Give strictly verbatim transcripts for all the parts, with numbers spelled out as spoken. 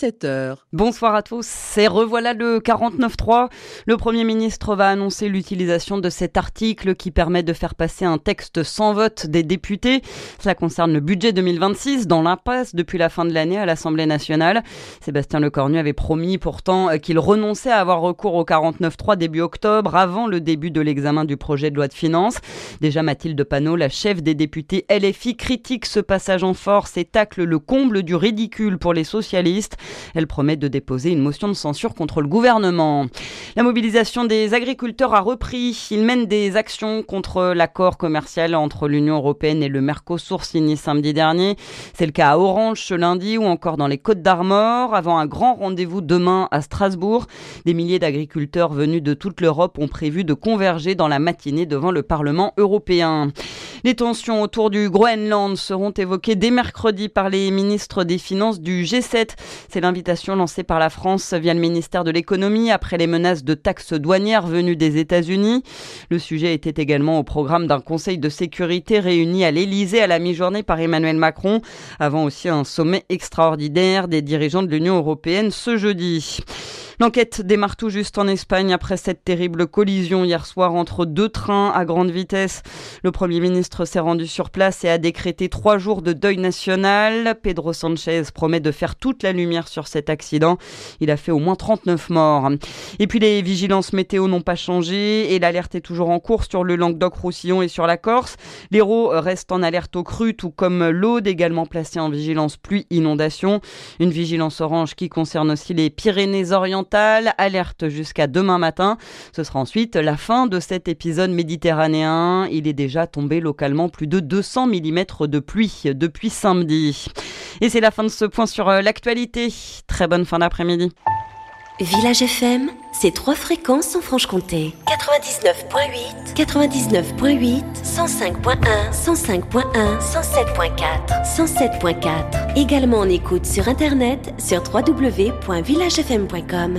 dix-sept heures. Bonsoir à tous, c'est revoilà le quarante-neuf trois. Le Premier ministre va annoncer l'utilisation de cet article qui permet de faire passer un texte sans vote des députés. Cela concerne le budget deux mille vingt-six, dans l'impasse depuis la fin de l'année à l'Assemblée nationale. Sébastien Lecornu avait promis pourtant qu'il renonçait à avoir recours au quarante-neuf trois début octobre, avant le début de l'examen du projet de loi de finances. Déjà Mathilde Panot, la chef des députés L F I, critique ce passage en force et tacle le comble du ridicule pour les socialistes. Elle promet de déposer une motion de censure contre le gouvernement. La mobilisation des agriculteurs a repris. Ils mènent des actions contre l'accord commercial entre l'Union européenne et le Mercosur signé samedi dernier. C'est le cas à Orange ce lundi ou encore dans les Côtes-d'Armor. Avant un grand rendez-vous demain à Strasbourg, des milliers d'agriculteurs venus de toute l'Europe ont prévu de converger dans la matinée devant le Parlement européen. Les tensions autour du Groenland seront évoquées dès mercredi par les ministres des Finances du G sept. C'est l'invitation lancée par la France via le ministère de l'Économie après les menaces de taxes douanières venues des États-Unis. Le sujet était également au programme d'un conseil de sécurité réuni à l'Élysée à la mi-journée par Emmanuel Macron, avant aussi un sommet extraordinaire des dirigeants de l'Union européenne ce jeudi. L'enquête démarre tout juste en Espagne après cette terrible collision hier soir entre deux trains à grande vitesse. Le Premier ministre s'est rendu sur place et a décrété trois jours de deuil national. Pedro Sanchez promet de faire toute la lumière sur cet accident. Il a fait au moins trente-neuf morts. Et puis les vigilances météo n'ont pas changé et l'alerte est toujours en cours sur le Languedoc-Roussillon et sur la Corse. L'Hérault reste en alerte aux crues, tout comme l'Aude, également placée en vigilance pluie-inondation. Une vigilance orange qui concerne aussi les Pyrénées-Orientales. Alerte jusqu'à demain matin. Ce sera ensuite la fin de cet épisode méditerranéen. Il est déjà tombé localement plus de deux cents millimètres de pluie depuis samedi. Et c'est la fin de ce point sur l'actualité. Très bonne fin d'après-midi. Village F M, c'est trois fréquences en Franche-Comté. quatre-vingt-dix-neuf point huit, quatre-vingt-dix-neuf point huit, cent cinq point un, cent cinq point un, cent sept point quatre, cent sept point quatre. Également en écoute sur internet sur w w w point village f m point com.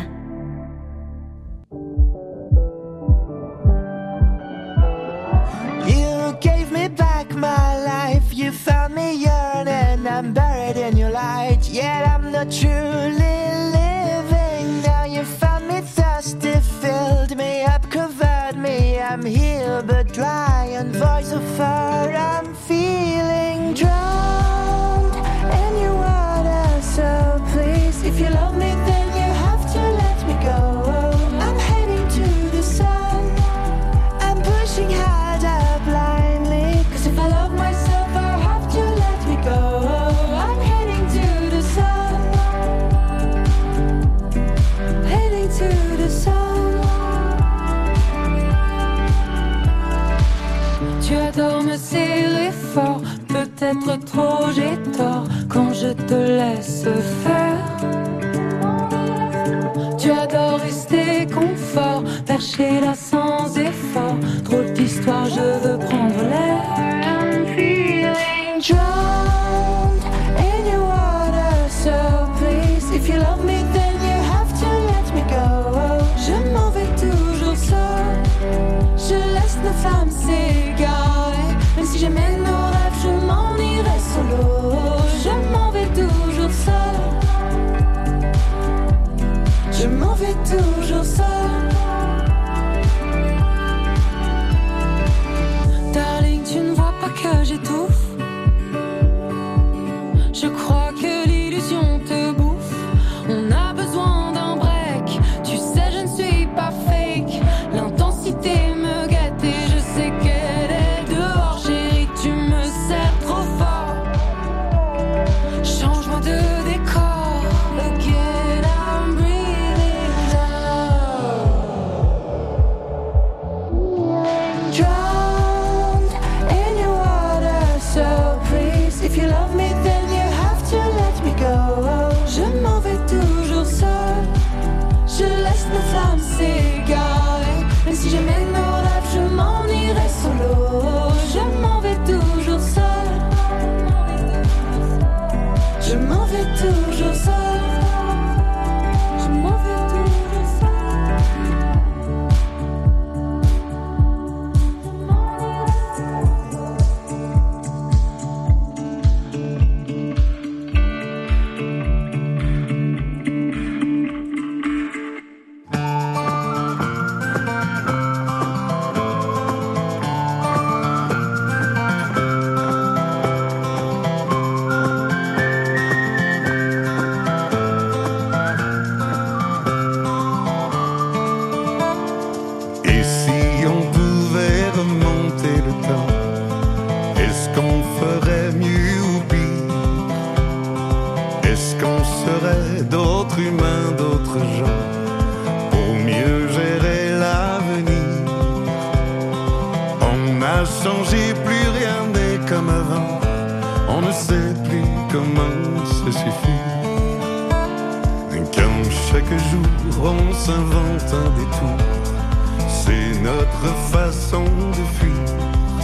You gave me back my life, you found me yearning, I'm buried in your light, yet I'm not truly now you found me thirsty, filled me up, covered me. I'm here but dry and voice of fire. I'm feeling drowned in your water. So please, if you love me, then you have to let me go. I'm heading to the sun. I'm pushing harder blindly. Cause if I love myself, I have to let me go. I'm heading to the sun. To the sun. Tu adores me serrer fort, peut-être trop j'ai tort quand je te laisse faire. Tu adores rester confort, perché là sans effort. Drôle d'histoire, je veux prendre l'air. I'm feeling drowned in your water, so please, if you love me, then you have to let me go. Je m'en vais toujours seul, je laisse nos flammes s'égarer. Même si j'aimais nos rêves, je m'en irai solo. Je m'en vais toujours seul, je m'en vais toujours seul. n'a changé, plus rien n'est comme avant. On ne sait plus comment se suffit. Quand chaque jour on s'invente un détour, c'est notre façon de fuir.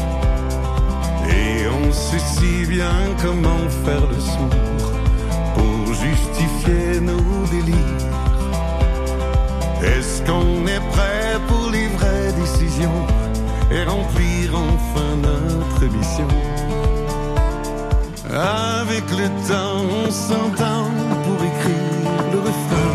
Et on sait si bien comment faire le sourd pour justifier nos délires. Est-ce qu'on est prêt pour les vraies décisions et remplir enfin notre mission? Avec le temps, on s'entend pour écrire le refrain.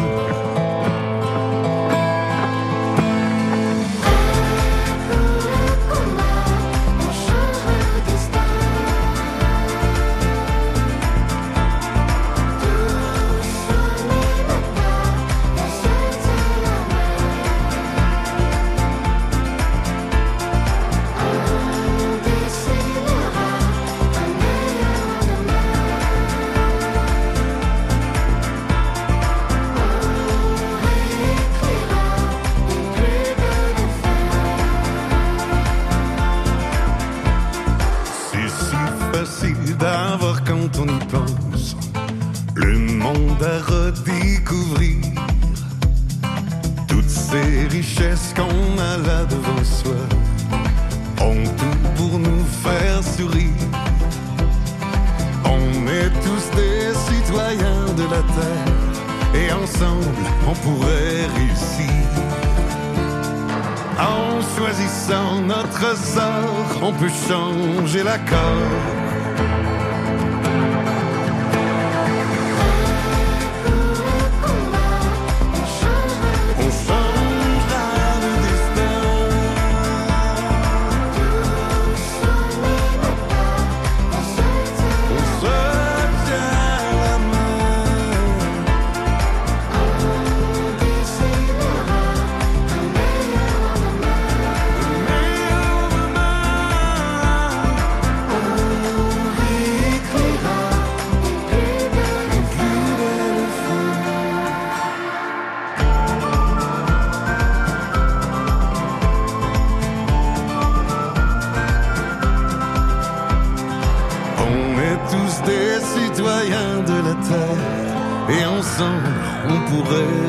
On y pense, le monde à redécouvrir, toutes ces richesses qu'on a là devant soi, ont tout pour nous faire sourire. On est tous des citoyens de la terre, et ensemble on pourrait réussir. En choisissant notre sort, on peut changer l'accord. Et ensemble, on pourrait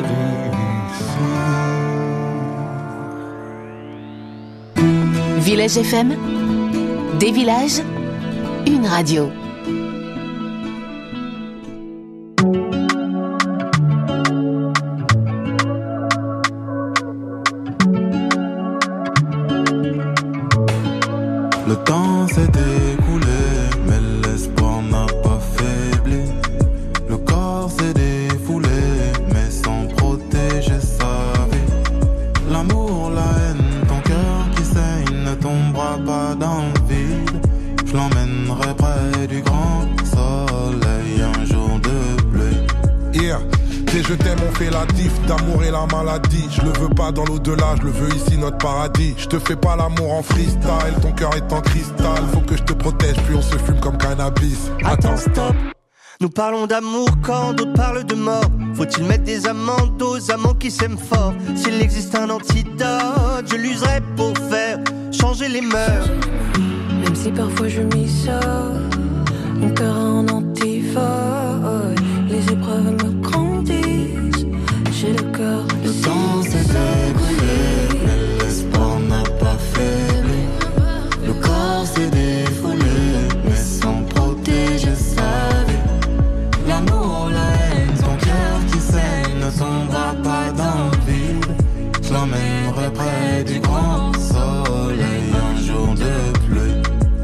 réussir. Village F M, des villages, une radio. Le temps s'est écoulé, mais l'espoir n'a pas faibli. Le corps s'est défoulé, mais sans protéger sa vie. L'amour, la haine, ton cœur qui saigne ne tombera pas dans le vide. Je l'emmènerai près du grand soleil un jour de pluie. Yeah. T'es je t'aime, on fait la diff, d'amour et la maladie. Je le veux pas dans l'au-delà, je le veux ici, notre paradis. Je te fais pas l'amour en freestyle, ton cœur est en cristal. Faut que je te protège, puis on se fume comme cannabis. Attends, stop. Nous parlons d'amour quand d'autres parlent de mort. Faut-il mettre des amendes aux amants qui s'aiment fort? S'il existe un antidote, je l'userai pour faire changer les mœurs. Même si parfois je m'isole, mon cœur a un antivol. Les épreuves me grandissent, j'ai le cœur. Le temps s'est écoulé, mais l'espoir n'a pas faibli. Le corps s'est défoulé, mais sans protéger sa vie. L'amour, la haine, ton cœur qui saigne ne tombera pas dans le vide. Je l'emmènerai près du grand soleil un jour de pluie.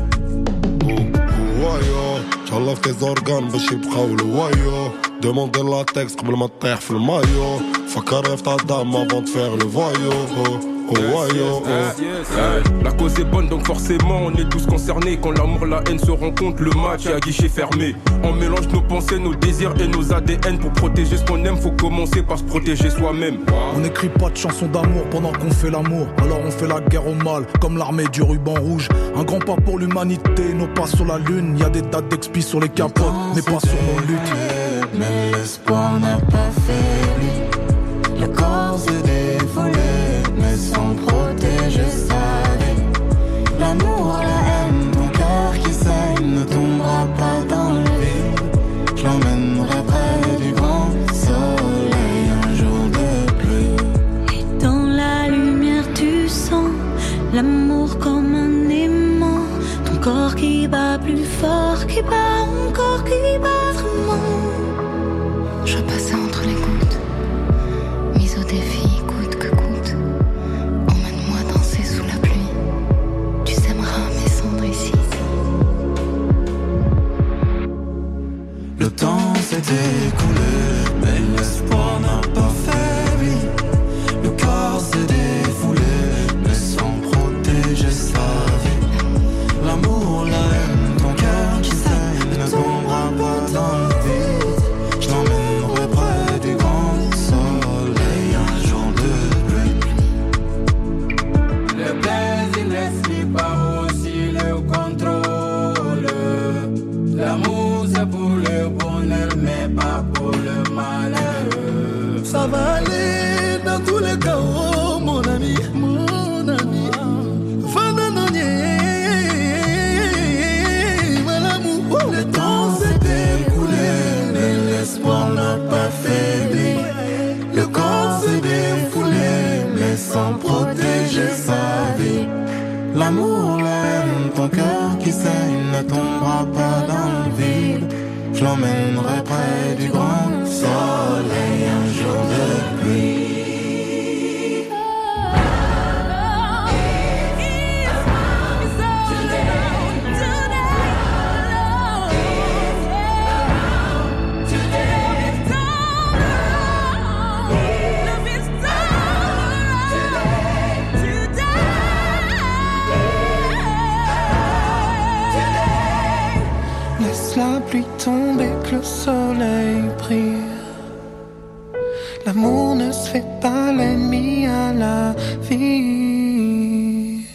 شالله في زورقان باش يبقاو الوايو دوموندي لاتكس قبل ما تطيح في المايو فكر في الدم avant de faire le voyou. Oh, ouais, yo, oh. La cause est bonne donc forcément on est tous concernés. Quand l'amour la haine se rencontrent, le match est à guichet fermé. On mélange nos pensées, nos désirs et nos A D N. Pour protéger ce qu'on aime, faut commencer par se protéger soi-même. On n'écrit pas de chansons d'amour pendant qu'on fait l'amour. Alors on fait la guerre au mal, comme l'armée du ruban rouge. Un grand pas pour l'humanité, nos pas sur la lune. Y'a des dates d'expi sur les capotes, mais pas sur nos luttes. Mais l'espoir n'a pas faibli. Le corps s'est défoulé, mais sans protéger sa vie. L'amour, la haine, ton cœur qui saigne ne tombera pas dans le vide. Je l'emmènerai près du grand soleil un jour de pluie. Et dans la lumière tu sens l'amour comme un aimant. Ton corps qui bat plus fort, qui bat encore, qui bat vraiment. Je passais entre les gouttes, mise au défi coûte que coûte. Emmène-moi danser sous la pluie, tu sèmeras mes cendres ici. Le temps s'est écoulé, mais l'espoir n'a pas faibli. Le corps s'est défoulé, mais sans protéger sa vie. L'amour, la haine, ton cœur qui saigne ne tombera pas dans le vide. Je l'emmènerai près du grand soleil un jour de pluie. Le plaisir n'explique pas aussi le contrôle. L'amour c'est pour le bonheur mais pas pour le malheur. Ça va aller dans tous les cas, oh, mon ami, mon ami. Le temps s'est écoulé, mais l'espoir n'a pas faibli. Le corps s'est défoulé, mais sans protéger sa vie. L'amour, la haine, ton cœur qui saigne ne tombera pas dans le vide. Je l'emmènerai près du grand soleil un jour de pluie. La pluie tombe et que le soleil brille. L'amour ne se fait pas l'ennemi à la vie.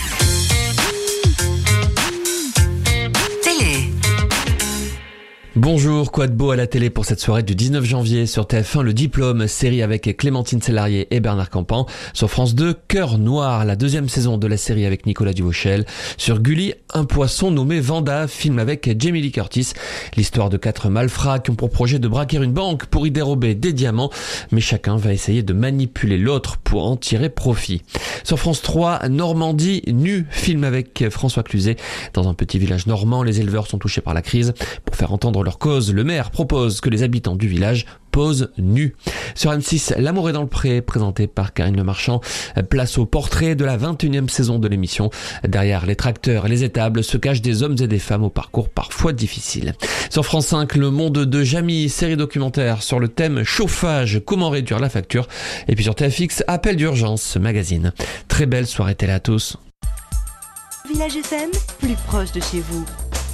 Télé. Bonjour, quoi de beau à la télé pour cette soirée du dix-neuf janvier sur T F un, Le Diplôme, série avec Clémentine Célarié et Bernard Campan. Sur France deux, Cœur Noir, la deuxième saison de la série avec Nicolas Duvauchel. Sur Gulli, Un poisson nommé Vanda, film avec Jamie Lee Curtis. L'histoire de quatre malfrats qui ont pour projet de braquer une banque pour y dérober des diamants, mais chacun va essayer de manipuler l'autre pour en tirer profit. Sur France trois, Normandie, Nu, film avec François Cluzet. Dans un petit village normand, les éleveurs sont touchés par la crise. Pour faire entendre leur cause, le maire propose que les habitants du village posent nus. Sur M six, L'amour est dans le pré, présenté par Karine Le Marchand. Place au portrait de la vingt et unième saison de l'émission. Derrière les tracteurs et les étables se cachent des hommes et des femmes au parcours parfois difficile. Sur France cinq, Le monde de Jamie, série documentaire sur le thème chauffage, comment réduire la facture. Et puis sur T F X, Appel d'urgence, magazine. Très belle soirée télé à tous. Village F M, plus proche de chez vous.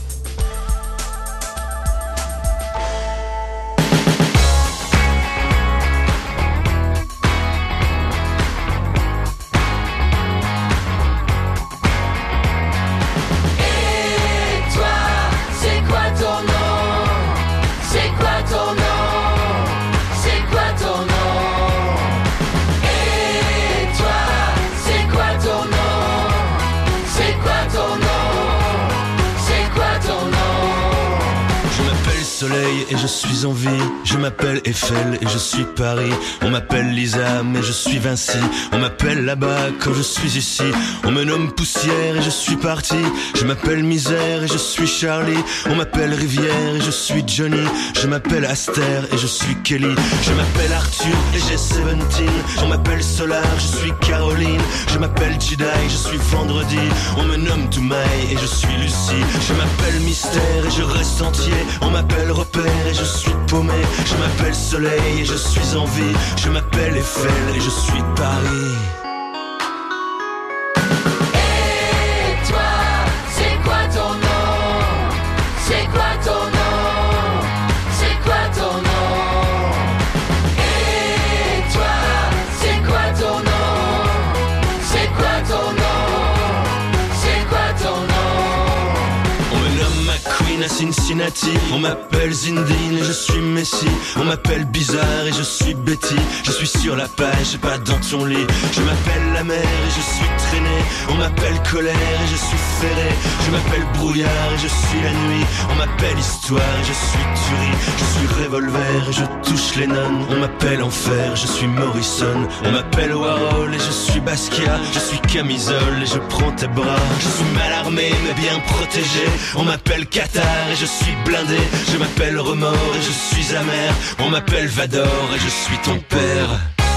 Soleil et je suis en vie, je m'appelle Eiffel et je suis Paris. On m'appelle Lisa mais je suis Vinci. On m'appelle là-bas quand je suis ici. On me nomme Poussière et je suis parti. Je m'appelle Misère et je suis Charlie. On m'appelle Rivière et je suis Johnny. Je m'appelle Aster et je suis Kelly. Je m'appelle Arthur et j'ai dix-sept. On m'appelle Solar, je suis Caroline. Je m'appelle Jedi, je suis Vendredi. On me nomme Toumaï et je suis Lucie. Je m'appelle Mystère et je reste entier. On m'appelle Repère et je suis paumé. Je m'appelle Soleil et je suis en vie. Je m'appelle Eiffel et je suis Paris. Et toi, c'est quoi ton nom? C'est quoi ton nom? C'est quoi ton nom? Et toi, c'est quoi ton nom? C'est quoi ton nom? C'est quoi ton nom? On me nomme McQueen à Cincinnati. On m'appelle Zindine et je suis Messi. On m'appelle Bizarre et je suis Betty. Je suis sur la page et pas dans ton lit. Je m'appelle la mer et je suis traîné. On m'appelle colère et je suis ferré. Je m'appelle brouillard et je suis la nuit. On m'appelle histoire et je suis tuerie. Je suis revolver et je touche les nonnes. On m'appelle enfer, je suis Morrison. On m'appelle Warhol et je suis Basquiat. Je suis camisole et je prends tes bras. Je suis mal armé mais bien protégé. On m'appelle Qatar et je suis blindé. Je m'appelle remords et je suis amer. On m'appelle Vador et je suis ton père.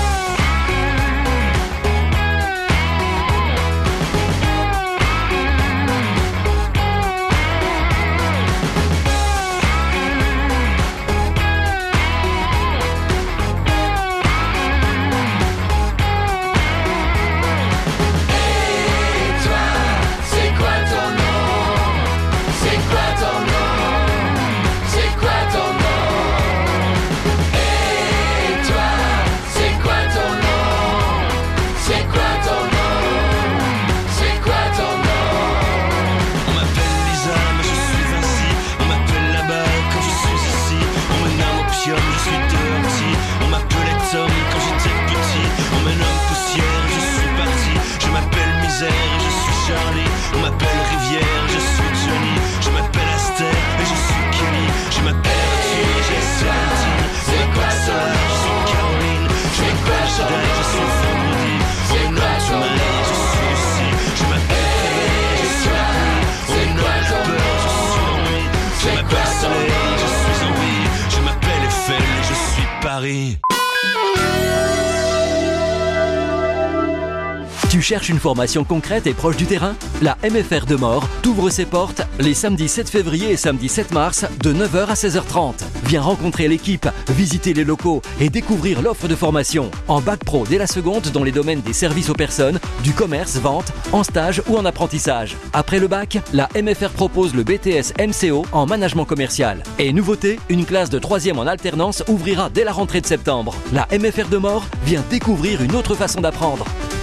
Tu cherches une formation concrète et proche du terrain? La M F R de Maure t'ouvre ses portes les samedis sept février et samedi sept mars de neuf heures à seize heures trente. Viens rencontrer l'équipe, visiter les locaux et découvrir l'offre de formation en bac pro dès la seconde dans les domaines des services aux personnes, du commerce, vente, en stage ou en apprentissage. Après le bac, la M F R propose le B T S M C O en management commercial. Et nouveauté, une classe de troisième en alternance ouvrira dès la rentrée de septembre. La M F R de Maure vient découvrir une autre façon d'apprendre.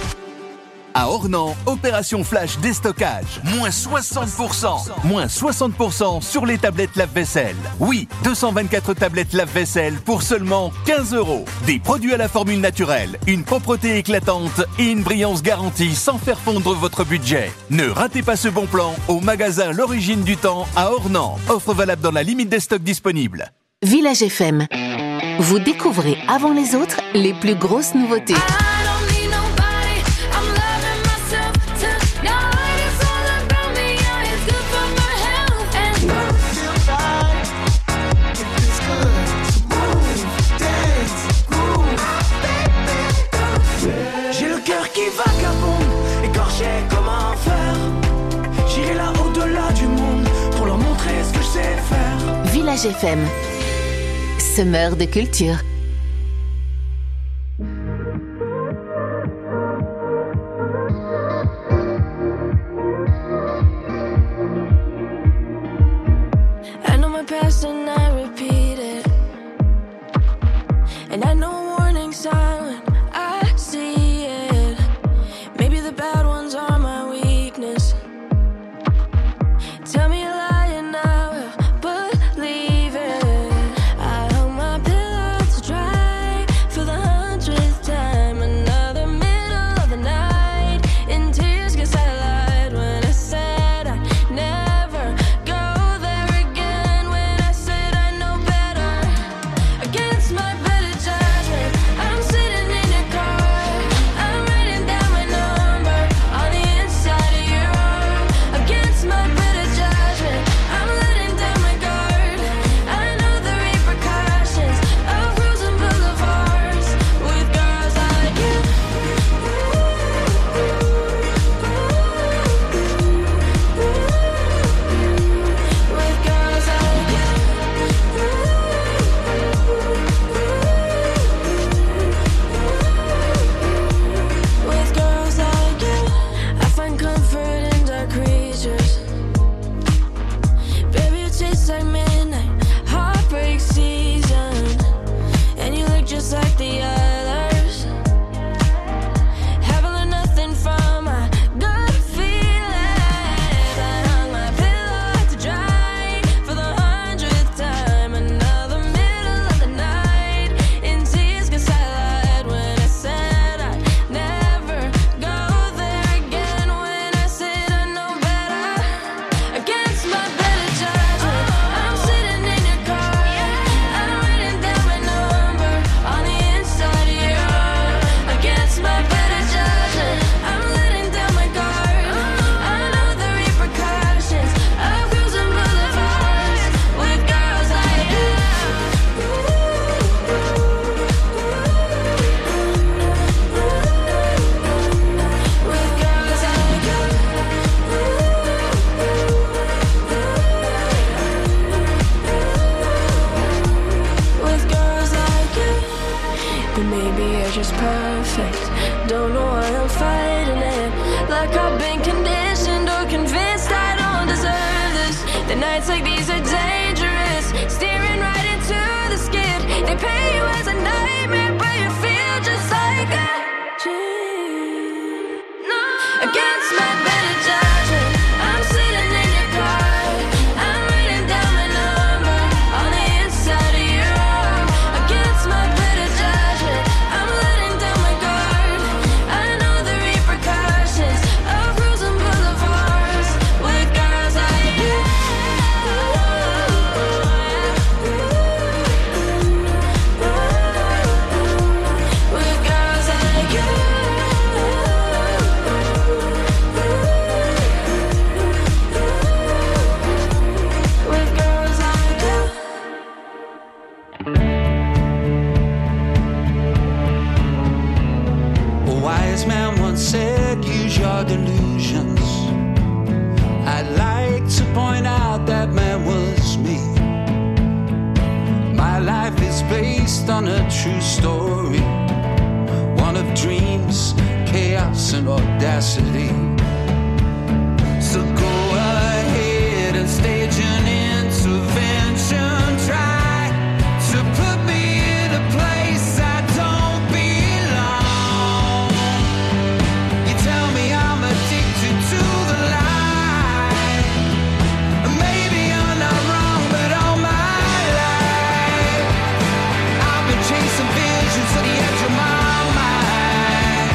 À Ornans, opération flash déstockage. Moins soixante pour cent. Moins soixante pour cent sur les tablettes lave-vaisselle. Oui, deux cent vingt-quatre tablettes lave-vaisselle pour seulement quinze euros. Des produits à la formule naturelle, une propreté éclatante et une brillance garantie sans faire fondre votre budget. Ne ratez pas ce bon plan au magasin L'Origine du Temps à Ornans. Offre valable dans la limite des stocks disponibles. Village F M. Vous découvrez avant les autres les plus grosses nouveautés. Comment faire? J'irai là au-delà du monde pour leur montrer ce que je sais faire. Village F M, semeur de culture. I know my past and I repeat it, and I know warning sign when I see it. Maybe the bad ones are my weakness. Tell me a lie and I will believe it. I held my pillow to dry. And nights like these are dangerous, staring right into the skid. They paint you as a nightmare, but you feel just like a dream. No. Against my better judgment, I'm sitting in your car. I'm writing down my number on the inside of your arm. Against my better judgment, I'm letting down my guard. I know the repercussions of cruising boulevards with girls like you. With girls like you. With girls like you. A wise man once said, use your delusions. I'd like to point out that man was me. My life is based on a true story, one of dreams, chaos and audacity. So go ahead and stage an intervention. Try to put me in a place I don't belong. You tell me I'm addicted to the lie. Maybe I'm not wrong, but all my life I've been chasing visions to the edge of my mind.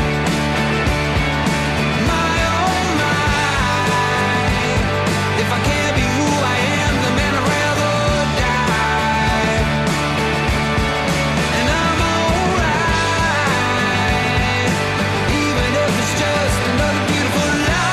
My oh my, if I can't be who I am, then man I'd rather die. And I'm alright, even if it's just another beautiful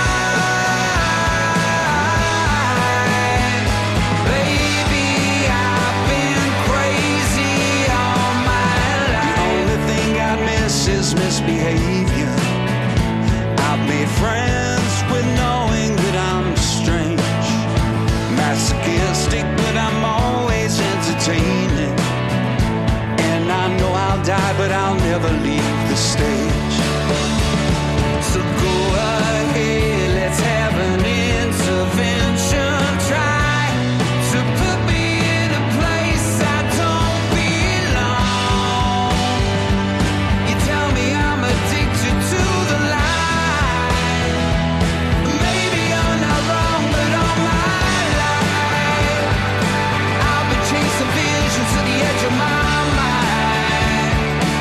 lie. Baby, I've been crazy all my life. The only thing I miss is misbehavior. I've made friends with knowing that I'm strange, masochistic, but I'm always entertaining. And I know I'll die, but I'll never leave the stage. So go ahead, let's have an intervention. Try to put me in a place I don't belong. You tell me I'm addicted to the lie. Maybe I'm not wrong, but all my life I've been chasing visions to the edge of my mind.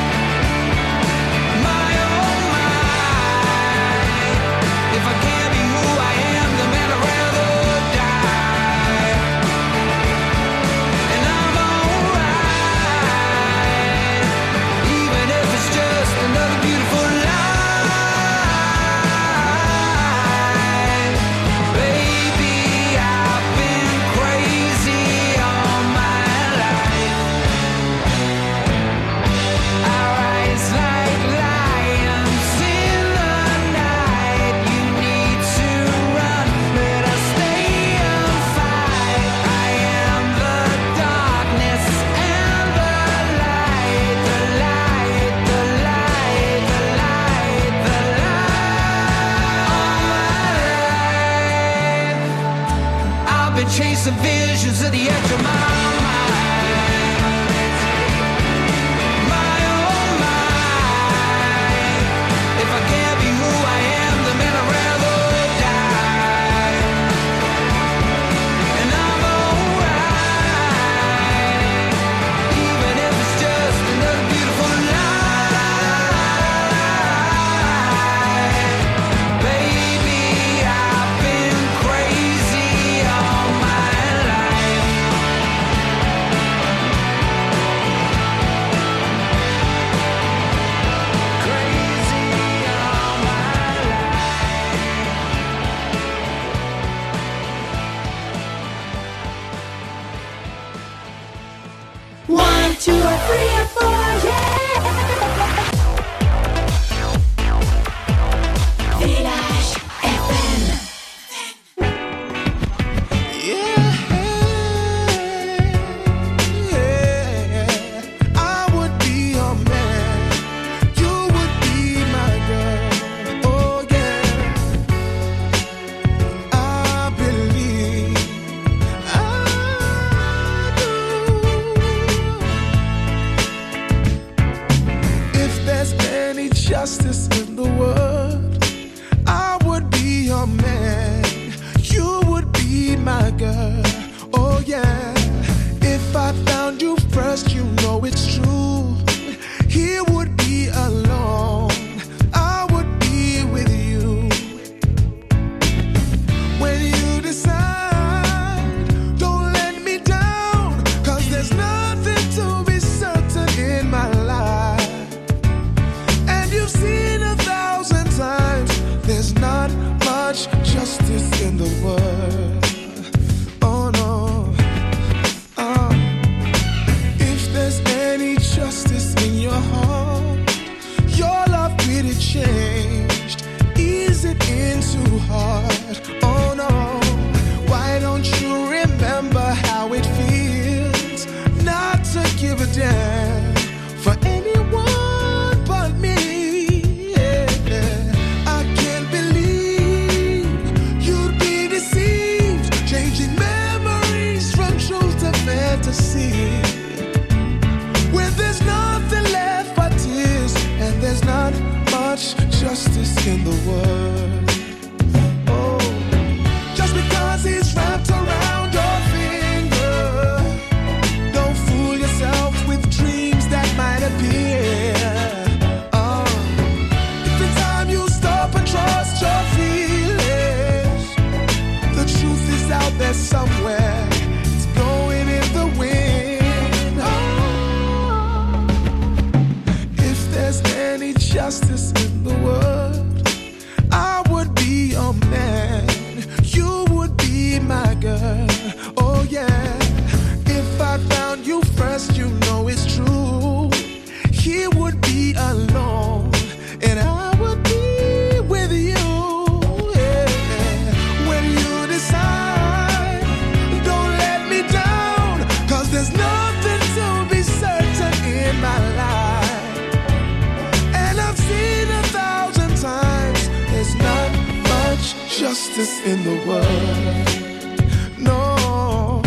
My oh my, if I can't be who I am, then man I'd rather die. And I'm alright, even if it's just another beautiful lie. Baby, I've been crazy all my life. I rise like lions in the night. You need to run, but I stay and fight. I am the darkness and the light, the light, the light, the light, the light. All my life I've been chasing visions at the edge of my mind. My oh my, if I can't be who I am, then man I'd rather die. And I'm alright, even if it's just another beautiful lie. Baby, I've been crazy all my life. justice in the world. Oh no. Uh, if there's any justice in your heart, your love really changed. Is it in too hard? Oh no. Why don't you remember how it feels not to give a damn for anyone but me? Yeah. I can't believe you'd be deceived, changing memories from truth to fantasy. When there's nothing left but tears, and there's not much justice in the world. Oh, just because he's wrapped around your finger, don't fool yourself with dreams that might appear. Oh, every time you stop and trust your feelings, the truth is out there somewhere. It's blowing in the wind. Oh, if there's any justice in the world, I would be your man, you would be my girl. Oh yeah, if I found you first, you know it's true. He would be alone, and I would be with you. Yeah. When you decide, don't let me down, 'cause there's nothing to be certain in my life. And I've seen a thousand times, there's not much justice in the world. No.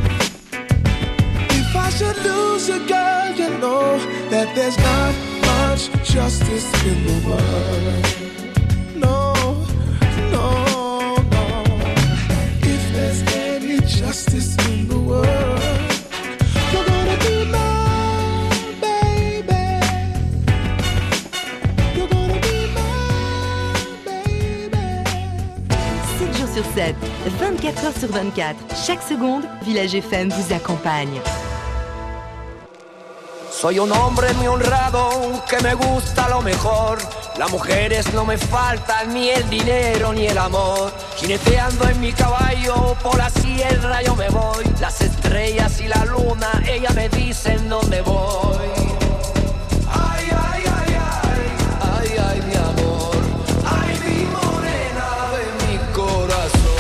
If I should lose a girl, you know that there's not much justice in the world. No, no, no. If there's any justice in the world, you're gonna be my baby. You're gonna be sept jours sur sept, vingt-quatre heures sur vingt-quatre. Chaque seconde, Village F M vous accompagne. Soy un hombre muy honrado que me gusta lo mejor. Las mujeres no me faltan, ni el dinero ni el amor. Jineteando en mi caballo por la sierra yo me voy. Las estrellas y la luna, ellas me dicen dónde voy. Ay, ay, ay, ay, ay, ay, mi amor. Ay, mi morena de mi corazón.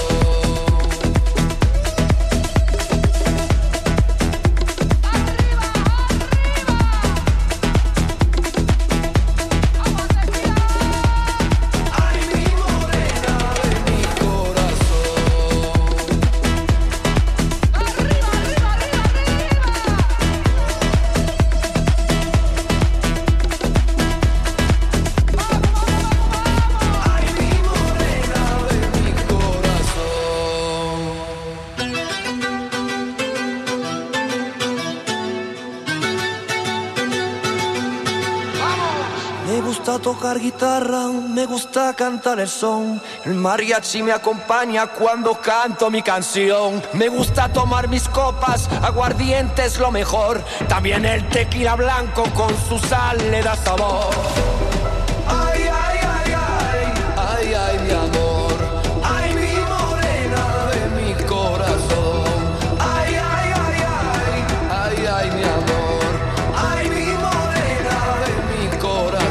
Me gusta tocar guitarra, me gusta cantar el son. El mariachi me acompaña cuando canto mi canción. Me gusta tomar mis copas, aguardiente es lo mejor. También el tequila blanco con su sal le da sabor. Ay, ay, ay, ay, ay, ay, mi amor. Ay, mi morena de mi corazón. Ay, ay, ay, ay, ay, ay, mi amor. Ay, mi morena de mi corazón.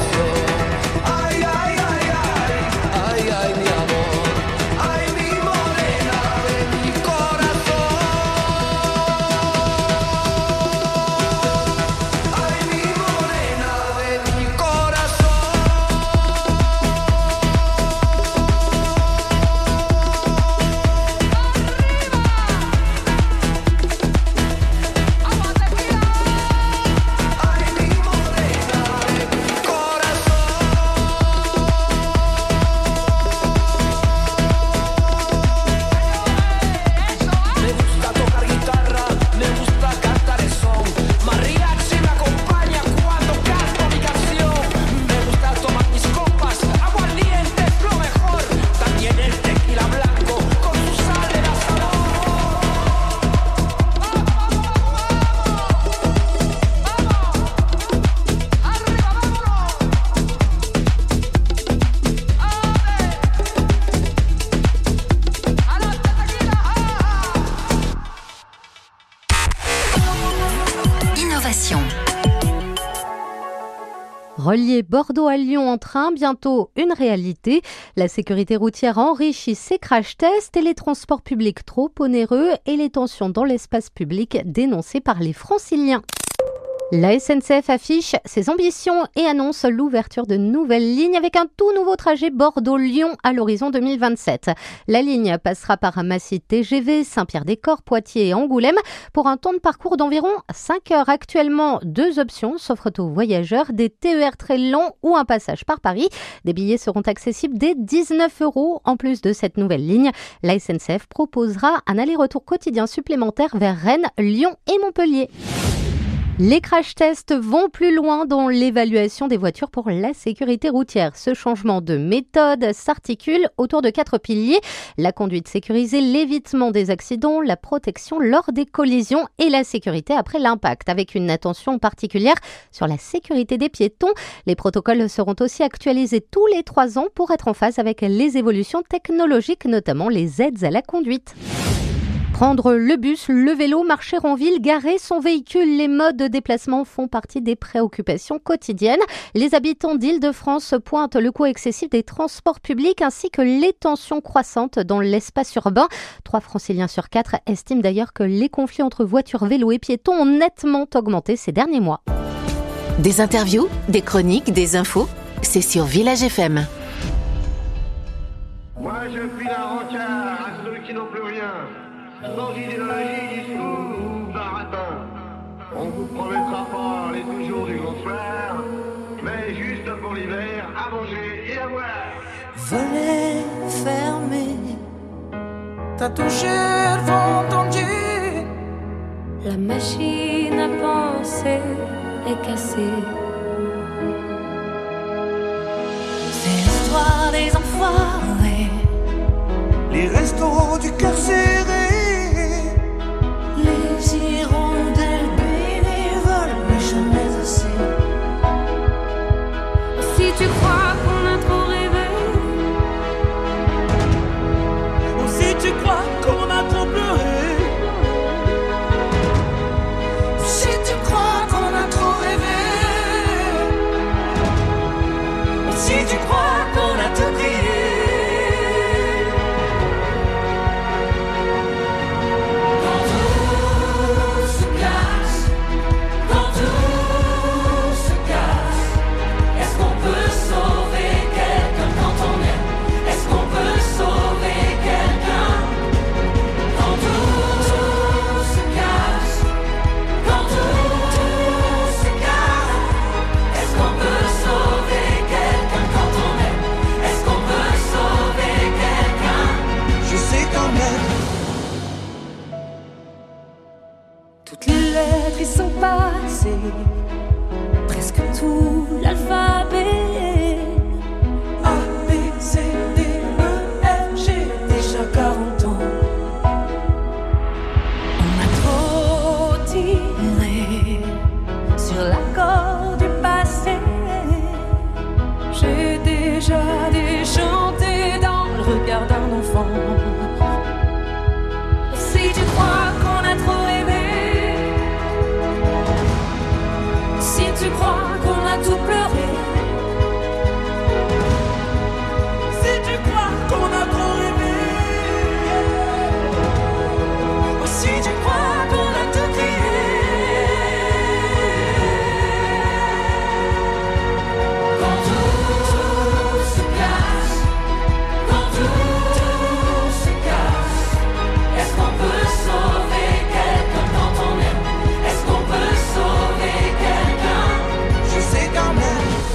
Corazón. Relier Bordeaux à Lyon en train, bientôt une réalité. La sécurité routière enrichit ses crash tests et les transports publics trop onéreux et les tensions dans l'espace public dénoncées par les franciliens. La S N C F affiche ses ambitions et annonce l'ouverture de nouvelles lignes avec un tout nouveau trajet Bordeaux-Lyon à l'horizon deux mille vingt-sept. La ligne passera par Massy T G V, Saint-Pierre-des-Corps, Poitiers et Angoulême pour un temps de parcours d'environ cinq heures. Actuellement, deux options s'offrent aux voyageurs, des T E R très longs ou un passage par Paris. Des billets seront accessibles dès dix-neuf euros. En plus de cette nouvelle ligne, la S N C F proposera un aller-retour quotidien supplémentaire vers Rennes, Lyon et Montpellier. Les crash tests vont plus loin dans l'évaluation des voitures pour la sécurité routière. Ce changement de méthode s'articule autour de quatre piliers. La conduite sécurisée, l'évitement des accidents, la protection lors des collisions et la sécurité après l'impact, avec une attention particulière sur la sécurité des piétons. Les protocoles seront aussi actualisés tous les trois ans pour être en phase avec les évolutions technologiques, notamment les aides à la conduite. Prendre le bus, le vélo, marcher en ville, garer son véhicule, les modes de déplacement font partie des préoccupations quotidiennes. Les habitants d'Île-de-France pointent le coût excessif des transports publics ainsi que les tensions croissantes dans l'espace urbain. Trois franciliens sur quatre estiment d'ailleurs que les conflits entre voitures, vélos et piétons ont nettement augmenté ces derniers mois. Des interviews, des chroniques, des infos, c'est sur Village F M. Moi je file un rencard à ceux qui n'ont plus rien. Sans idéologie, discours ou baratin. On vous promettra pas les deux jours du grand soir, mais juste pour l'hiver, à manger et à boire. Volets fermés, t'as touché le fond tendu. La machine à penser est cassée. C'est l'histoire des enfoirés, les restos du cœur serré, les hirondelles bénévoles, mais jamais assez. Si tu crois qu'on a trop rêvé, ou si tu crois qu'on a trop pleuré, si tu crois qu'on a trop rêvé, si tu crois qu'on a tout crié. Ils sont passés, presque tout l'alphabet. A, B, C, D, E, F, G, Déjà quarante ans. On a trop tiré sur l'accord du passé. J'ai déjà déchanté dans le regard d'un enfant. Si tu crois qu'on a trop rêvé, si tu crois qu'on a tout pleuré, si tu crois qu'on a trop rêvé, si tu crois qu'on a tout crié, quand tout se casse, quand tout se casse, est-ce qu'on peut sauver quelqu'un quand on aime? Est-ce qu'on peut sauver quelqu'un? je sais quand même.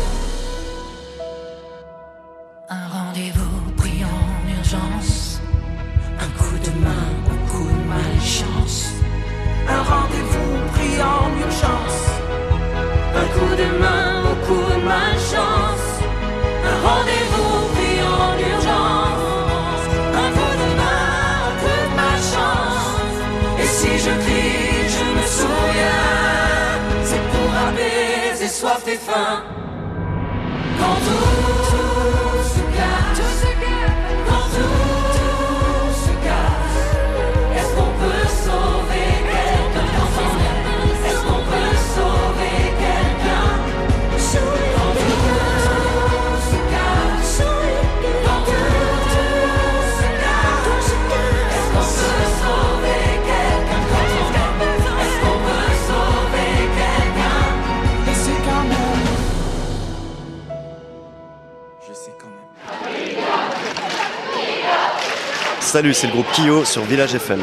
un rendez-vous pris en urgence, un coup de main au coup de malchance. Un rendez-vous pris en urgence, Un coup de main au coup de malchance. Un rendez-vous pris en urgence. Un coup de main au coup de malchance. Et si je crie, je me souviens, c'est pour apaiser soif et faim. Quand tout se casse, quand tout se casse, est-ce qu'on peut sauver quelqu'un quand on aime? Est-ce qu'on peut sauver quelqu'un? Quand tout Salut, c'est le groupe Kyo sur Village F M.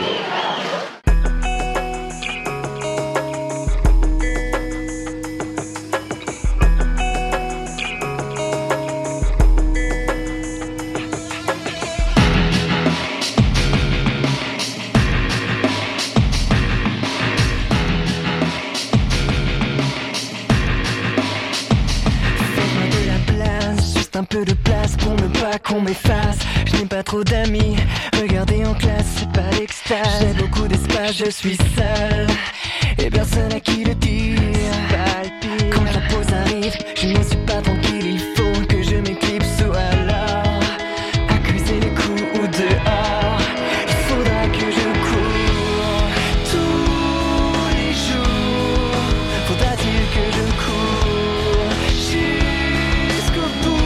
Un peu de place pour ne pas qu'on m'efface. Je n'ai pas trop d'amis, regardez en classe, c'est pas l'extase. J'ai beaucoup d'espace, je suis seul, et personne à qui le dire. Quand la pause arrive, je ne suis pas tranquille, il faut que je m'éclipse ou alors accuser les coups ou dehors. Il faudra que je cours tous les jours. Faudra-t-il que je cours jusqu'au bout?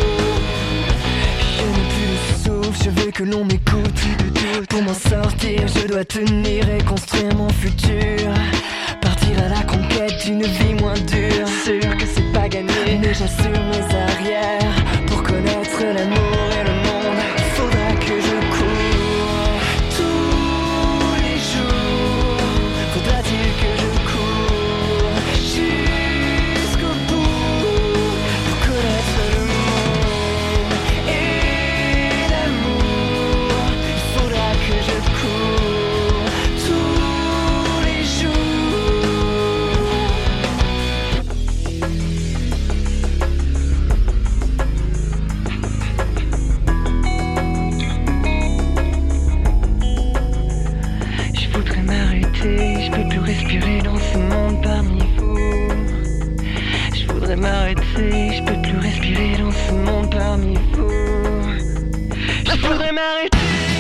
Je veux que l'on m'écoute. Pour m'en sortir, je dois tenir et construire mon futur. Partir à la conquête d'une vie moins dure. Sûr que c'est pas gagné, mais j'assume mes arrières. Pour connaître l'amour et le monde, il faudra que je cours tous les jours. Faudra-t-il que je cours jusqu'au bout pour connaître le monde et que je cours tous les jours. Je voudrais m'arrêter, je peux plus respirer dans ce monde parmi vous. Je voudrais m'arrêter, je peux plus respirer dans ce monde parmi vous. Je voudrais m'arrêter.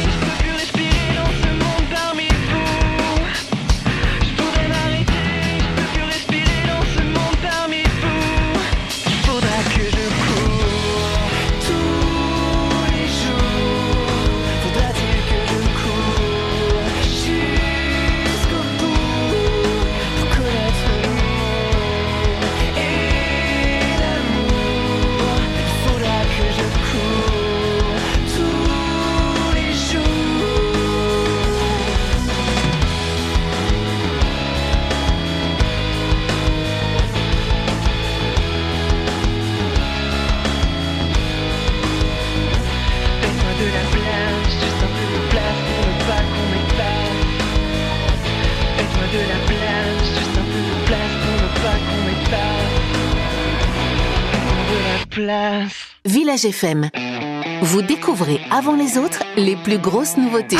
Village F M. Vous découvrez avant les autres les plus grosses nouveautés.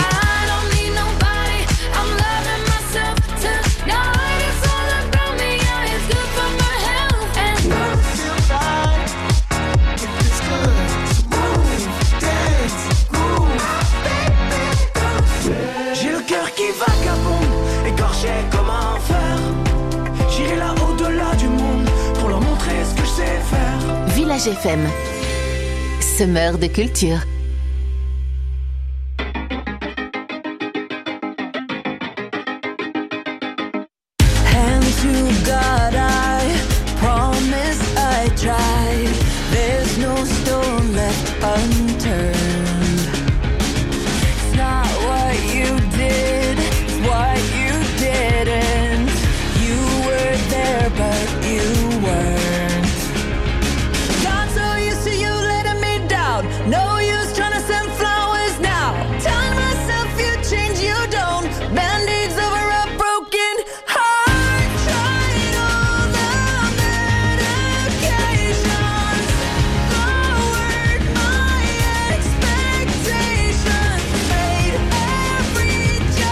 J'ai le cœur qui vagabonde, écorché, comment faire? J'irai là au-delà du monde pour leur montrer ce que je sais faire. Village F M. Semeur de culture. Hand to God, I promise I tried. There's no stone left unturned. It's not what you did, it's what you didn't. You were there, but you weren't. Got so used to you letting me down. No use trying to send flowers now. Telling myself you change, you don't. Band-aids over a broken heart. Tried all the medications. Lowered my expectations. Made every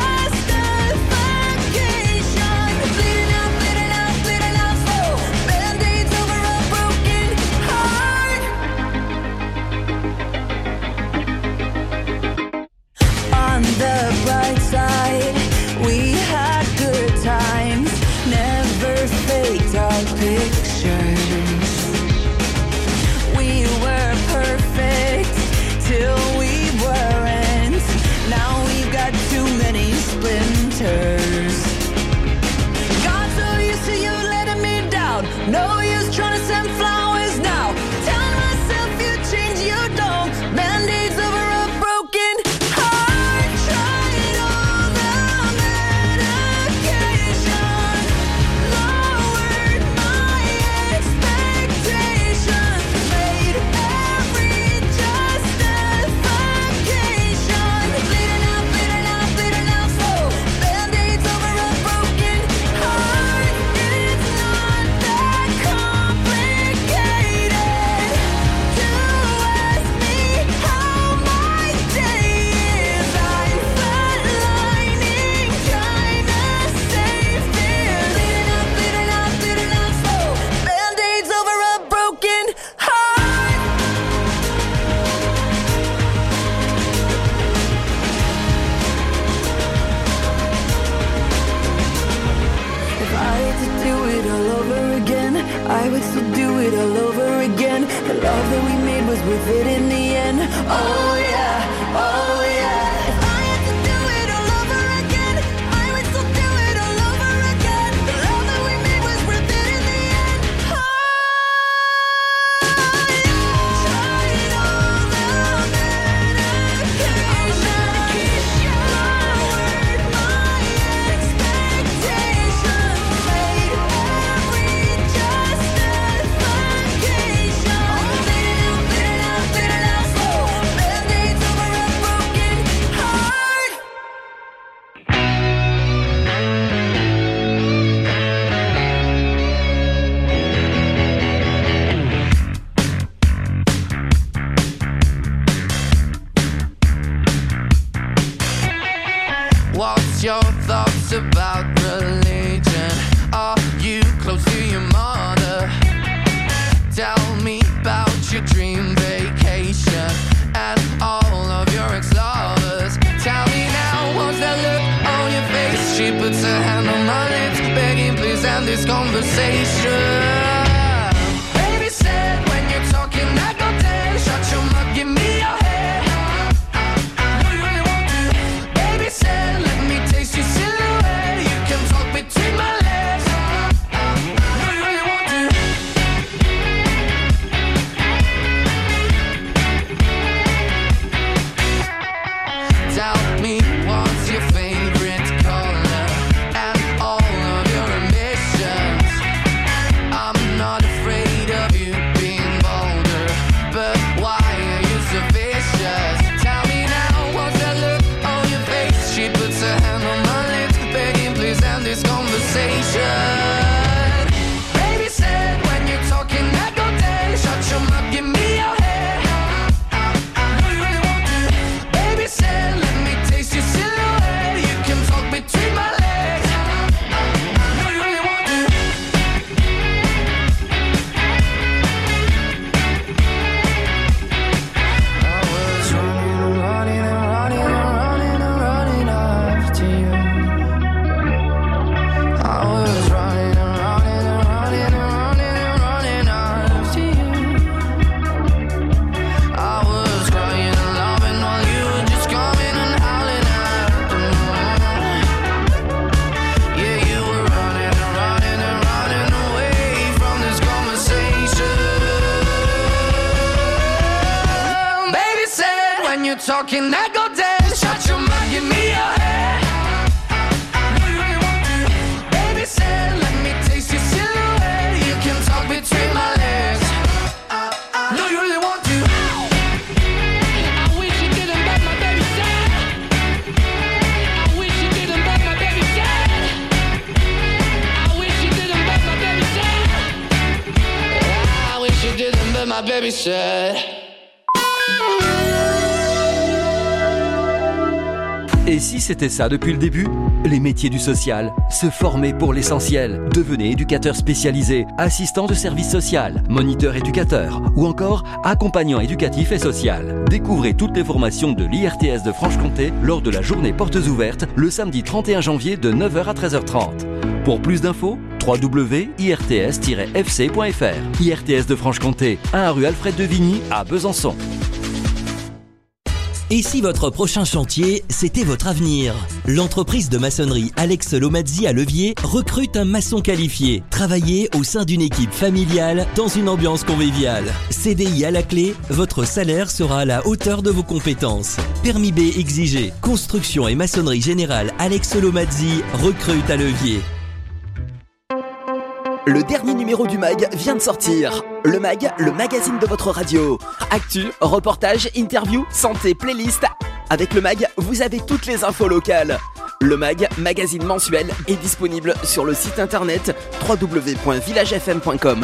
justification. Bleeding out, bleeding out, bleeding out slow. Band-aids over a broken heart. On the bright side, we had good times, never faked our pictures. We were perfect till we weren't. Now we've got too many splinters. Got so used to you letting me down. No use trying to send flowers now. Telling myself you change, you don't. Band-aids over a broken heart. worth it in the end. Oh yeah, oh yeah. If I had to do it all over again, I would still do it all over again. The love that we made was worth it in the end. Oh yeah. Tried all the medication, my word, my expectations, made every justification. Bleed it out, bleed it out, bleed it out slow. Band-aids over a broken heart. What's your thoughts about religion? Are you close to your mother? Tell me about your dream vacation and all of your ex-lovers. Tell me now, what's that look on your face? She puts her hand on my lips, begging please end this conversation. Baby said when you're talking I go dead. Shut your mouth, give me your head. Do you really want to? Baby said let me taste your silhouette. You can talk between my legs. Do you really want to? Tell me what's your favorite color and all of your ambitions. I'm not afraid of you being bolder, but why are you so vicious? Tell me now, what's that look on your face? She puts her hand on my lips, begging please end this conversation. Baby said when you're talking I go dead. Shut your mouth, give me your head. Do you really want to? Baby said let me taste your silhouette. You can talk between my legs. Do you really want to? I was running and running and running and running and running after you. I was running and running and running and running and running after you. I was crying and loving while you were just coming and howling at the moon. Yeah, you were running and running and running away from this conversation. Baby said when you're talking I go dead. Shut your mouth, give me your head. Do you really want to? Baby said let me taste your silhouette. You can talk between my legs. Do you really want to? I wish you didn't bet my baby said. I wish you didn't bet my baby said. I wish you didn't bet my baby said. I wish you didn't bet my baby said. Et si c'était ça depuis le début? Les métiers du social. Se former pour l'essentiel. Devenez éducateur spécialisé, assistant de service social, moniteur éducateur ou encore accompagnant éducatif et social. Découvrez toutes les formations de l'I R T S de Franche-Comté lors de la journée portes ouvertes le samedi trente et un janvier de neuf heures à treize heures trente. Pour plus d'infos, w w w point i r t s tiret f c point f r. I R T S de Franche-Comté, un rue Alfred de Vigny à Besançon. Et si votre prochain chantier, c'était votre avenir? L'entreprise de maçonnerie Alex Lomazzi à Levier recrute un maçon qualifié. Travaillez au sein d'une équipe familiale dans une ambiance conviviale. C D I à la clé, votre salaire sera à la hauteur de vos compétences. Permis B exigé. Construction et maçonnerie générale Alex Lomazzi recrute à Levier. Le dernier numéro du mag vient de sortir. Le mag, le magazine de votre radio. Actu, reportage, interview, santé, playlist. Avec le mag, vous avez toutes les infos locales. Le mag, magazine mensuel, est disponible sur le site internet w w w point village f m point com.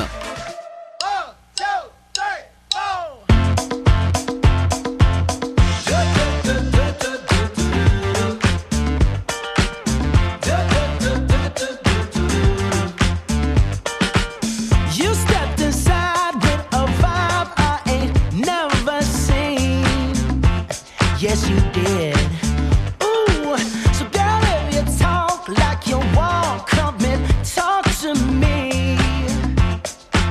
Yes, you did. Ooh, so girl, if you talk like you walk, come and talk to me.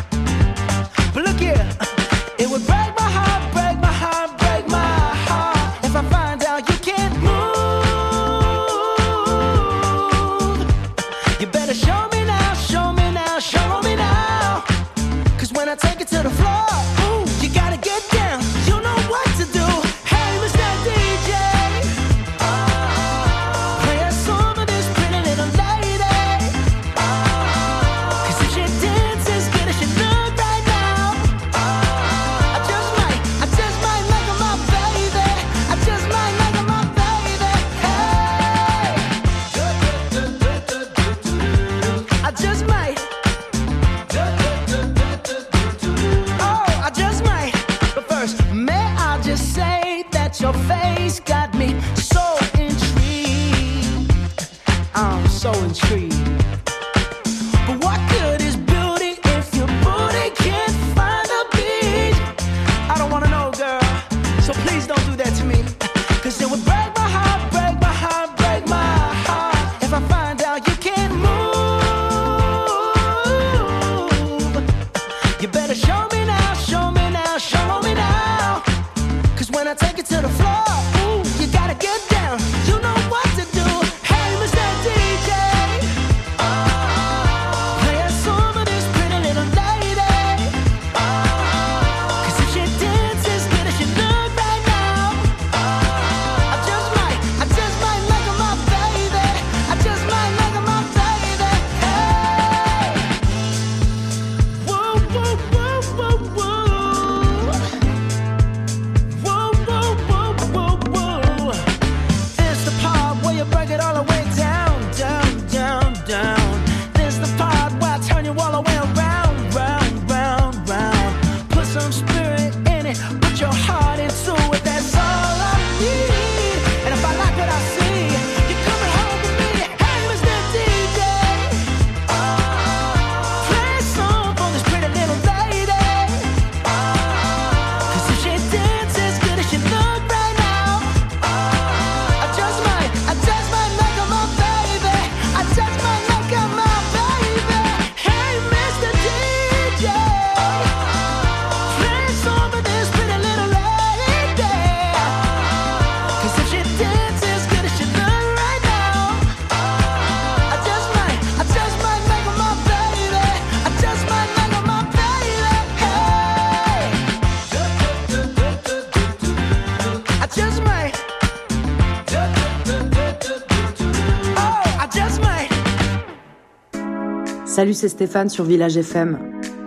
tree. But what good is beauty if your booty can't find a beat? I don't wanna know, girl, so please don't do that to me. Cause it would break my heart, break my heart, break my heart if I find out you can't move. You better show me now, show me now, show me now. Cause when I take it to the floor, ooh, you gotta get down. You know what to do. Hey, Mister D J, oh, play a song for this pretty little lady. Oh, cause if she dances good as she look right now, oh, I just might, I just might make her my baby. I just might make her my baby. Hey, whoa, whoa, whoa, whoa, whoa. Whoa, whoa, whoa, whoa, whoa. It's the part where you break it all the way down, down, down, down. This the part where I turn you all the way around, round, round, round. Put some spirit in it, put your heart into it, that's all I need. And if I like what I see, you're coming home with me. Hey, Mister D J, oh, play a song for this pretty little lady. Cause if she dances good as she look right now, I just might, I just might make her my baby. I just might make her my baby. Hey, Mister D J, play a song for this pretty little lady. Cause if she dances good as she look right now, I just might, I just might make her my baby. I just might make her my baby. Hey, I just might. Oh, I just might. Salut, c'est Stéphane sur Village F M.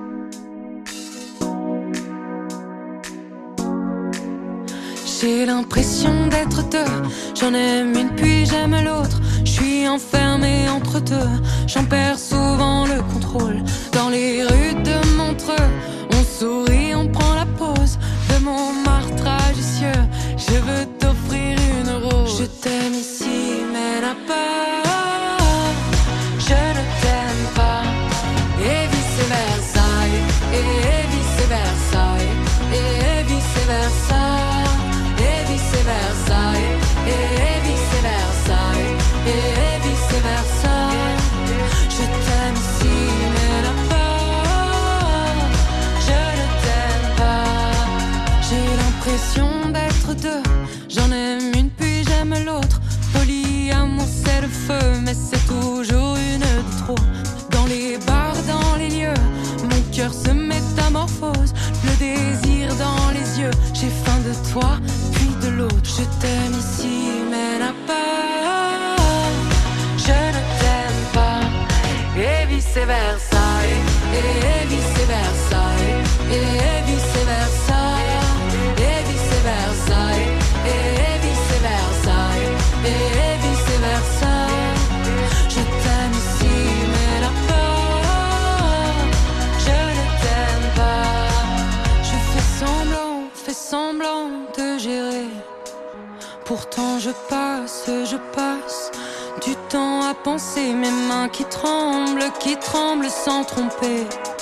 J'ai l'impression d'être deux. J'en aime une puis j'aime l'autre. Je suis enfermée entre deux. J'en perds souvent le contrôle. Dans les rues de Montreux, on sourit, on prend la pause. De Montmartre à Jussieu, je veux t'offrir une rose. Je t'aime ici, mais là-bas, je ne t'aime pas. Et vice versa, et vice versa, et vice versa. Et vice versa, et vice versa, et vice versa. Je t'aime ici, mais là-bas, je ne t'aime pas. J'ai l'impression d'être deux. J'en aime une puis j'aime l'autre. Polyamour c'est le feu, mais c'est toujours une de trop. Dans les bars, dans les lieux, mon cœur se métamorphose. Le désir dans les yeux, j'ai faim de toi, puis de l'autre. Je t'aime ici, mais là-bas, je ne t'aime pas. Et vice versa, et vice versa, et vice versa, et vice versa, et vice versa, et vice versa. Je t'aime ici, mais là-bas, je ne t'aime pas. Je fais semblant, fais semblant de gérer. Pourtant je passe, je passe du temps à penser. Mes mains qui tremblent, qui tremblent sans tromper.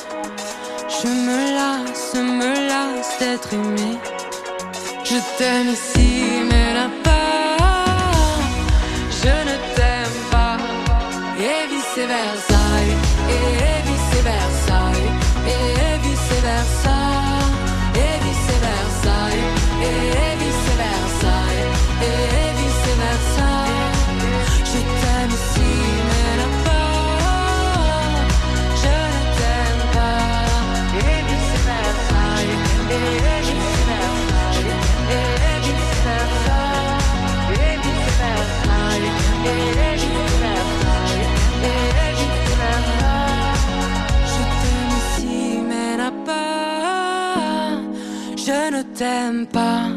Je me lasse, me lasse d'être aimé. Je t'aime ici, mais là-bas, je ne t'aime pas. Et vice versa, et vice versa, et vice versa, et vice versa, et vice versa, et vice versa. Je t'aime ici, mais là-bas, je ne t'aime pas. Et vice versa, et vice versa, et vice versa, et vice versa, et vice versa, et vice versa. Je t'aime ici, mais là-bas, je ne t'aime pas.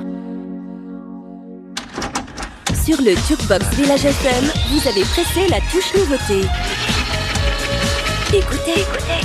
Sur le Jukebox Village F M, vous avez pressé la touche nouveauté. Écoutez, écoutez.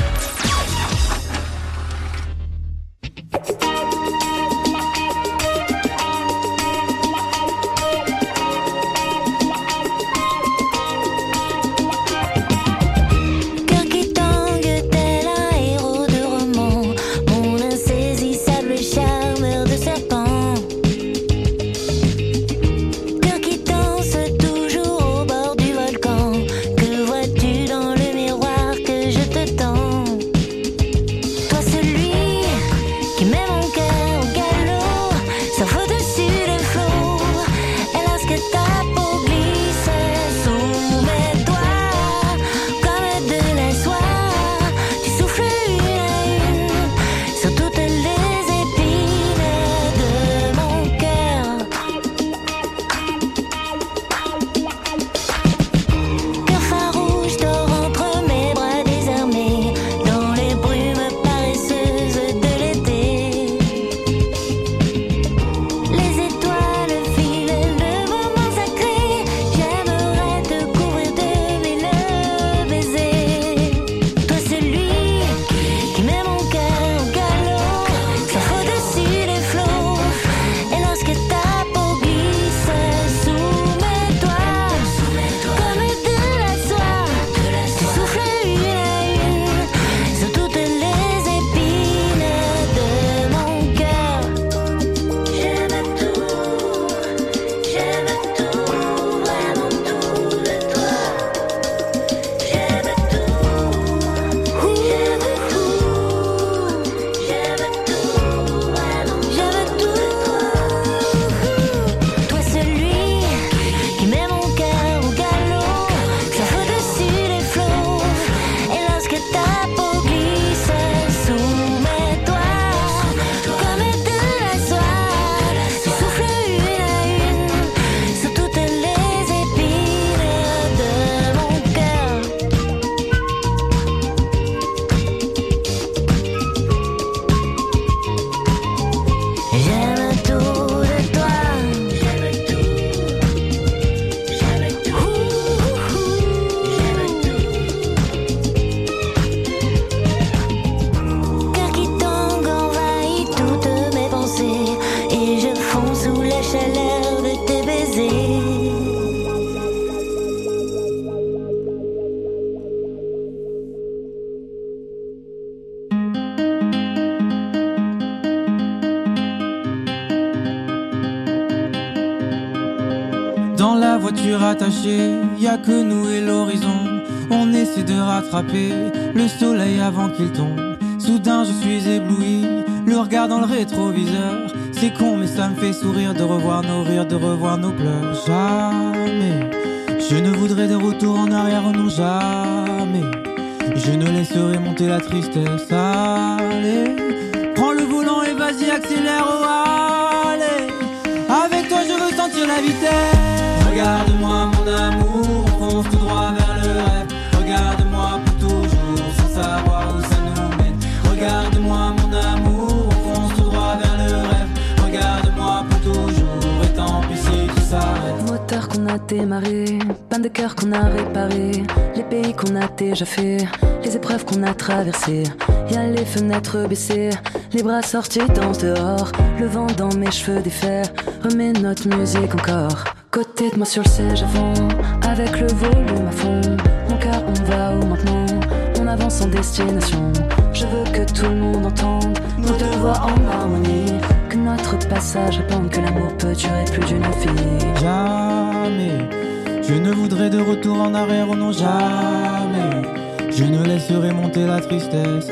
voiture attachée, y a que nous et l'horizon. On essaie de rattraper le soleil avant qu'il tombe. Soudain je suis ébloui, le regard dans le rétroviseur. C'est con mais ça me fait sourire de revoir nos rires, de revoir nos pleurs. Jamais je ne voudrais de retour en arrière, non jamais. Je ne laisserai monter la tristesse. Allez, prends le volant et vas-y accélère, oh allez. Avec toi je veux sentir la vitesse. Regarde-moi mon amour, on fonce tout droit vers le rêve. Regarde-moi pour toujours, sans savoir où ça nous mène. Regarde-moi mon amour, on fonce tout droit vers le rêve. Regarde-moi pour toujours, et tant pis si tout s'arrête. Moteur qu'on a démarré, panne de cœur qu'on a réparé, les pays qu'on a déjà fait, les épreuves qu'on a traversées. Y'a les fenêtres baissées, les bras sortis dansent dehors, le vent dans mes cheveux défaits remet notre musique encore. Côté de moi sur le siège avant, avec le volume à fond. Mon cœur, on va où maintenant? On avance en destination. Je veux que tout le monde entende nos deux voix en harmonie. Que notre passage répande que l'amour peut durer plus d'une vie. Jamais je ne voudrais de retour en arrière, oh non jamais. Je ne laisserai monter la tristesse.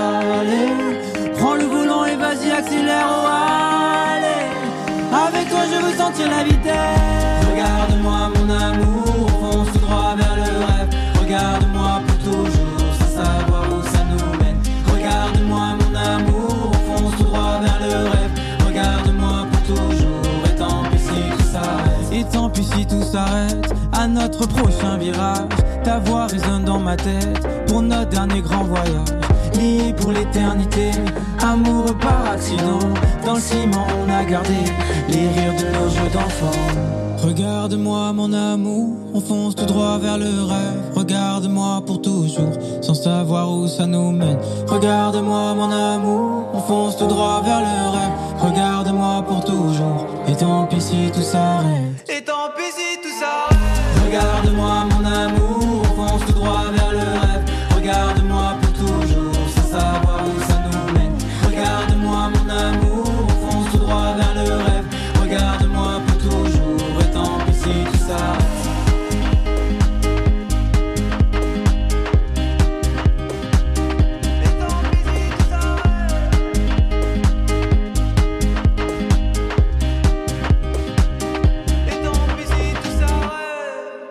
Allez, prends le volant et vas-y accélère, oh allez. Avec toi je veux sentir la vitesse. Regarde-moi mon amour, on fonce tout droit vers le rêve. Regarde-moi pour toujours, sans savoir où ça nous mène. Regarde-moi mon amour, on fonce tout droit vers le rêve. Regarde-moi pour toujours, et tant pis si tout s'arrête. Et tant pis si tout s'arrête, à notre prochain virage. Ta voix résonne dans ma tête, pour notre dernier grand voyage. Liés pour l'éternité, amoureux par accident. Dans le ciment on a gardé les rires de nos jeux d'enfants. Regarde-moi mon amour, on fonce tout droit vers le rêve. Regarde-moi pour toujours, sans savoir où ça nous mène. Regarde-moi mon amour, on fonce tout droit vers le rêve. Regarde-moi pour toujours, et tant pis si tout s'arrête. Et tant pis si tout s'arrête. Regarde-moi